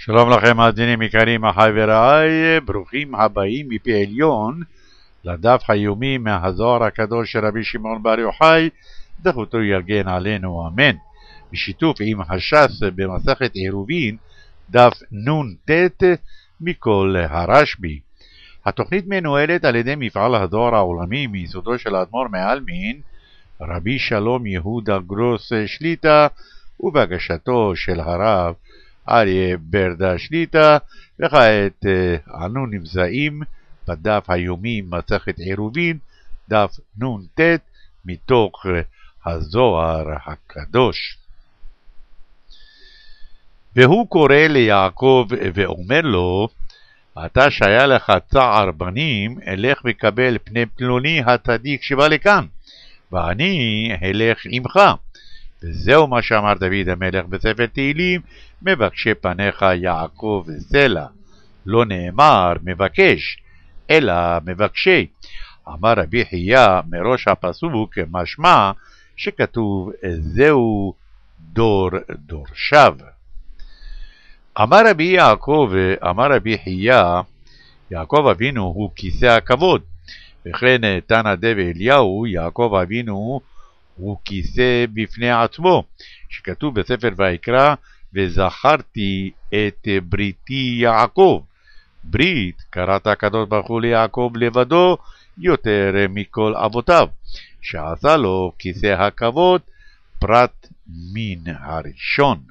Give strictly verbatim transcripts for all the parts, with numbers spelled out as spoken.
שלום לכם מאזינים יקרים, אחי ורעי, ברוכים הבאים מפי עליון לדף היומי מהזוהר הקדוש של רבי שמעון בר יוחאי, זכותו יגן עלינו אמן, בשיתוף עם הש"ס במסכת עירובין, דף נ"ט מכל הרשב"י. התוכנית מנוהלת על ידי מפעל הזוהר העולמי מיסודו של האדמו"ר מעלמין, רבי שלום יהודה גרוס שליט"א, ובהגשתו של הרב אריה ברדה שליט"א. וכעת אנו נמצאים בדף היומי מסכת עירובין, דף נ"ט מתוך הזוהר הקדוש. והוא קורא ליעקב ואומר לו, אתה שהיה לך צער בנים, אלך וקבל פני פלוני הצדיק שבא לכאן, ואני אלך עמך. וזהו מה שאמר דוד המלך בספר תהילים, מבקשי פניך יעקב סלע. לא נאמר מבקש, אלא מבקשי. אמר רבי חייא מראש הפסוק משמע שכתוב זהו דור דורשיו. אמר רבי יעקב, אמר רבי חייא, יעקב אבינו הוא כיסא הכבוד, וכן תנא דבי אליהו, יעקב אבינו הוא כיסא בפני עצמו, שכתוב בספר ויקרא, וזכרתי את בריתי יעקב. ברית קראת הקדוש ברוך הוא ליעקב לבדו יותר מכל אבותיו, שעשה לו כיסא הכבוד פרט מן הראשון.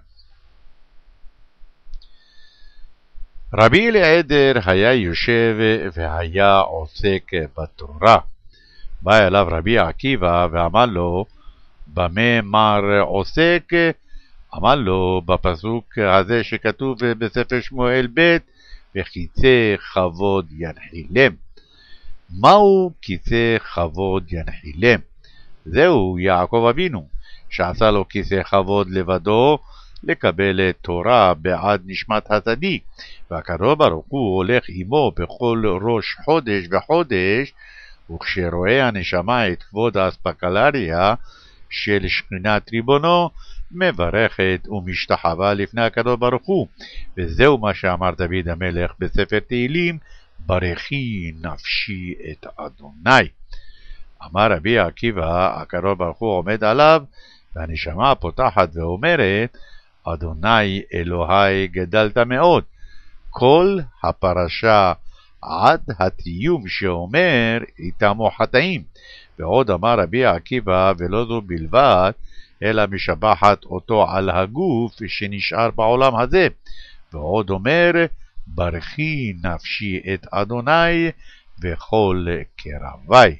רבי אליעזר היה יושב והיה עוסק בתורה. בא אליו רבי עקיבא ואמר לו, במה מר עוסק? אמר לו בפסוק הזה שכתוב בספר שמואל ב', וכיסא כבוד ינחילם. מהו כיסא כבוד ינחילם? זהו יעקב אבינו, שעשה לו כיסא כבוד לבדו, לקבל תורה בעד נשמת הצדיק, והקדוש ברוך הוא הולך עמו בכל ראש חודש וחודש, וכשרואה הנשמה את כבוד האספקלריה של שכינת ריבונו, מברכת ומשתחווה לפני הקדוש ברוך הוא. וזהו מה שאמר דוד המלך בספר תהילים, ברכי נפשי את אדוני. אמר רבי עקיבא, הקדוש ברוך הוא עומד עליו, והנשמה פותחת ואומרת, אדוני אלוהי גדלת מאוד. כל הפרשה עד התיום שאומר איתמו חטאים. ועוד אמר רבי עקיבא, ולא זו בלבד, אלא משבחת אותו על הגוף שנשאר בעולם הזה. ועוד אומר, ברכי נפשי את אדוני וכל קרבי.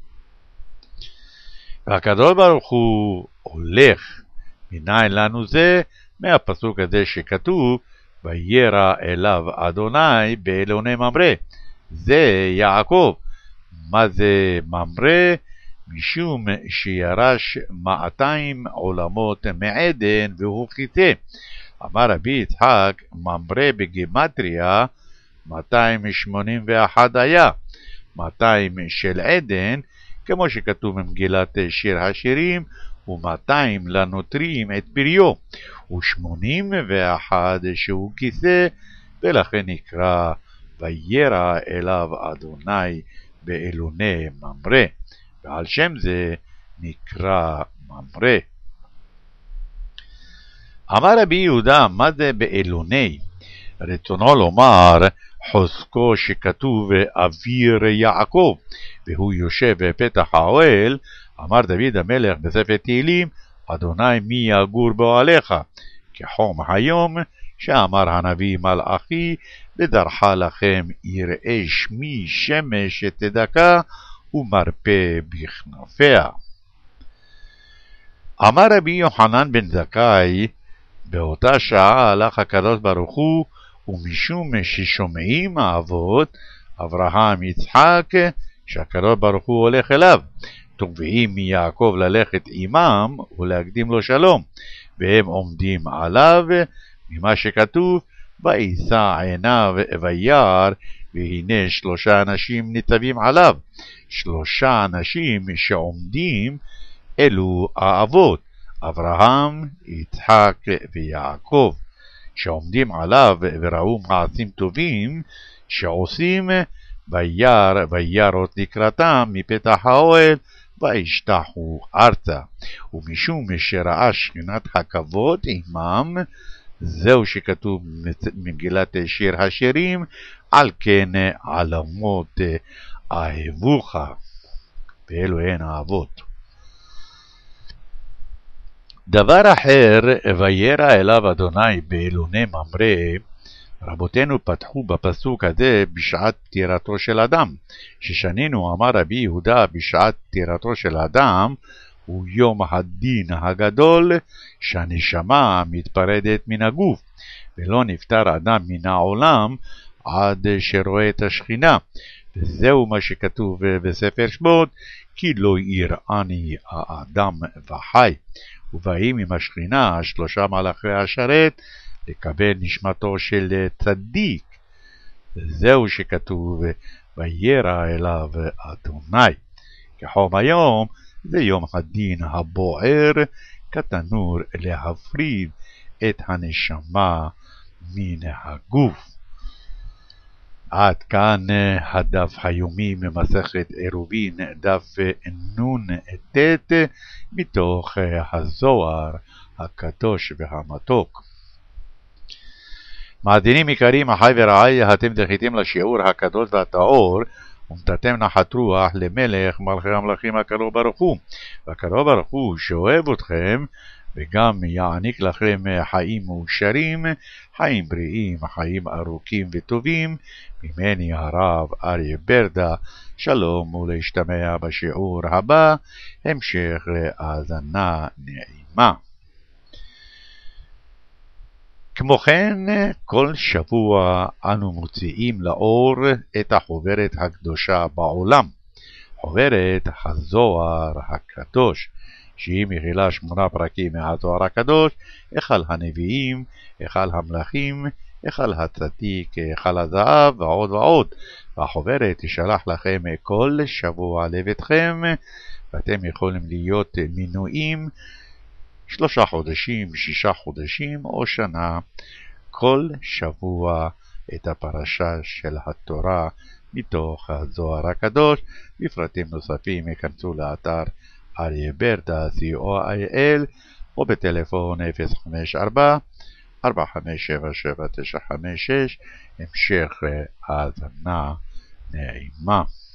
והקדוש ברוך הוא הולך. מניין לנו זה? מהפסוק הזה שכתוב, וירא אליו אדוני באלוני ממרא. זה יעקב. מה זה ממרא? משום שירש מאתיים עולמות מעדן והוא חיטה. אמר רבי יצחק, ממרא בגימטריה מאתיים שמונים ואחת היה. מאתיים של עדן, כמו שכתוב במגילת שיר השירים, ומאתיים לנוטרים את פריו, ושמונים ואחת שהוא כיסא, ולכן נקרא וירא אליו אדוני באלוני ממרא, ועל שם זה נקרא ממרא. אמר רבי יהודה, מה זה באלוני? רצונו לומר חוזקו שכתוב אוויר יעקב, והוא יושב בפתח האוהל. אמר דוד המלך בספר תהילים, אדוני מי יגור באוהליך? כחום היום, שאמר הנביא מלאכי, ודרכה לכם יראי שמי שמש תדקה ומרפא בכנפיה. אמר רבי יוחנן בן זכאי, באותה שעה הלך הקדוש ברוך הוא, ומשום ששומעים האבות, אברהם יצחק, שהקדוש ברוך הוא הולך אליו, תובעים מיעקב ללכת עמם ולהקדים לו שלום, והם עומדים עליו, ממה שכתוב, וישא עיניו וירא, והנה שלושה אנשים ניצבים עליו. שלושה אנשים שעומדים אלו האבות, אברהם, יצחק ויעקב. שעומדים עליו וראו מעשים טובים שעושים, וירא ויראות לקראתם מפתח האוהל, וישתחו ארצה. ומשום שראה שכינת הכבוד עמם, זהו שכתוב במגילת שיר השירים, על כן עלמות אהבוך, ואלו הן האהבות. דבר אחר, וירא אליו אדוני באלוני ממרא. רבותינו פתחו בפסוק הזה בשעת פטירתו של אדם, ששנינו, אמר רבי יהודה, בשעת פטירתו של אדם הוא יום הדין הגדול, שהנשמה מתפרדת מן הגוף, ולא נפטר אדם מן העולם עד שרואה את השכינה. וזהו מה שכתוב בספר שמות, כי לא יראני האדם וחי. ובאים עם השכינה שלושה מלאכי השרת לקבל נשמתו של צדיק. זהו שכתוב וירא אליו אדוני. כחום היום זה יום הדין הבוער, כתנור להפריד את הנשמה מן הגוף. עד כאן הדף היומי ממסכת עירובין, דף נון ט' מתוך הזוהר הקדוש והמתוק. מאזינים יקרים, אחי ורעי, אתם זכיתם לשיעור הקדוש והטהור, ונתתם נחת רוח למלך מלכי המלכים הקרוב ברוך הוא. והקרוב ברוך הוא שאוהב אתכם, וגם יעניק לכם חיים מאושרים, חיים בריאים, חיים ארוכים וטובים, ממני הרב אריה ברדה. שלום ולהשתמע בשיעור הבא, המשך להאזנה נעימה. כמו כן, כל שבוע אנו מוציאים לאור את החוברת הקדושה בעולם, חוברת הזוהר הקדוש, שהיא מכילה שמונה פרקים מהזוהר הקדוש, היכל הנביאים, היכל המלכים, היכל הצדיק, היכל הזהב ועוד ועוד. והחוברת תשלח לכם כל שבוע לביתכם, ואתם יכולים להיות מנויים שלושה חודשים, שישה חודשים או שנה, כל שבוע את הפרשה של התורה מתוך הזוהר הקדוש. בפרטים נוספים יכנסו לאתר אריה ברדה סי או איי אל או בטלפון אפס חמש ארבע ארבע חמש שבע שבע תשע חמש שש. המשך האזנה נעימה.